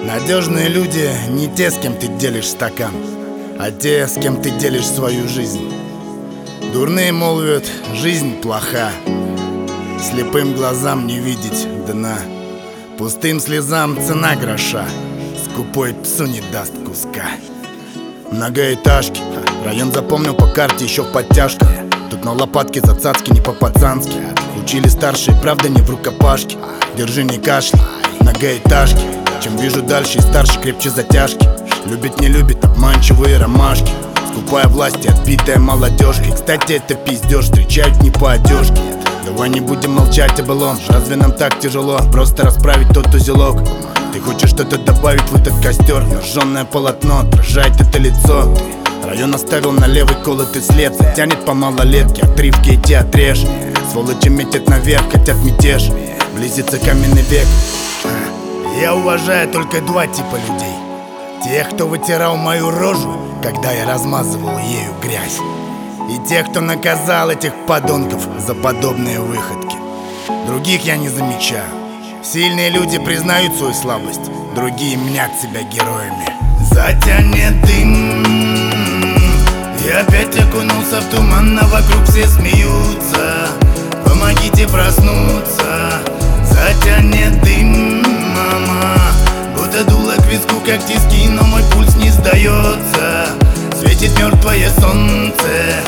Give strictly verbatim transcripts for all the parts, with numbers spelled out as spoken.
Надежные люди не те, с кем ты делишь стакан, а те, с кем ты делишь свою жизнь. Дурные молвят, жизнь плоха, слепым глазам не видеть дна, пустым слезам цена гроша, скупой псу не даст куска. Многоэтажки, район запомнил по карте еще в подтяжках. Тут на лопатке за цацки не по-пацански. Учили старшие, правда не в рукопашке. Держи, не кашляй, многоэтажки. Чем вижу дальше и старше, крепче затяжки. Любит, не любит, обманчивые ромашки. Скупая власть и отбитая молодежка. И, кстати, это пиздеж, встречают не по одежке. Давай не будем молчать о былом. Разве нам так тяжело просто расправить тот узелок? Ты хочешь что-то добавить в этот костер, но жжёное полотно отражает это лицо. Район оставил на левый колотый след, тянет по малолетке, отрывки эти отрежь. Сволочи метят наверх, хотят мятеж, близится каменный век. Я уважаю только два типа людей: тех, кто вытирал мою рожу, когда я размазывал ею грязь, и тех, кто наказал этих подонков за подобные выходки. Других я не замечаю. Сильные люди признают свою слабость, другие мнят себя героями. Затянет дым, я опять окунулся в туман, а вокруг все смеются. Помогите проснуться. Затянет дым, мама, будто дуло к виску, как тиски, но мой пульс не сдается. Светит мертвое солнце.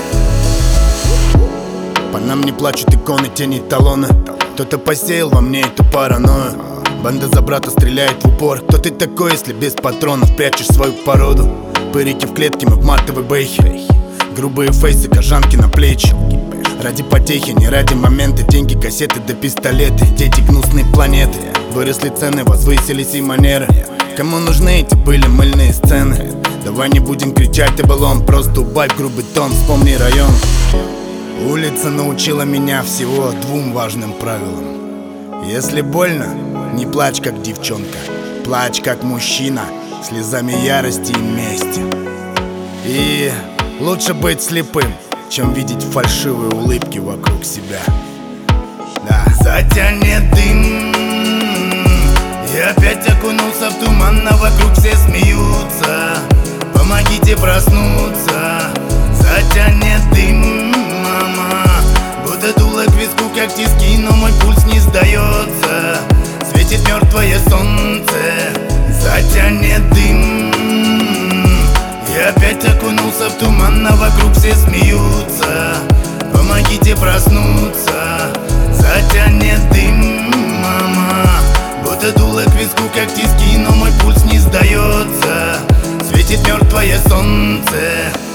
По нам не плачут иконы, тени талоны. Кто-то посеял во мне эту паранойю. Банда за брата стреляет в упор. Кто ты такой, если без патронов прячешь свою породу? Пырики в клетке, мы в матовой бэхе. Грубые фейсы, кожанки на плечи. Ради потехи, не ради момента. Деньги, кассеты да пистолеты. Дети гнусной планеты. Выросли цены, возвысились и манеры. Кому нужны эти были мыльные сцены? Давай не будем кричать о былом, просто убавь грубый тон, вспомни район. Улица научила меня всего двум важным правилам: если больно, не плачь как девчонка, плачь как мужчина, слезами ярости и мести. И лучше быть слепым, чем видеть фальшивые улыбки вокруг себя. Да. Затянет дым, я опять окунулся в туман, а вокруг все смеются. Помогите проснуться. Затянет дым, мама, будто дуло к виску, как тиски, но мой пульс не сдается. Светит мертвое солнце. Затянет дым, я опять окунулся в туман, а вокруг все смеются. Помогите проснуться. Затянет дым, мама, будто дуло к виску, как тиски, но мой пульс не сдается. Светит мертвое солнце.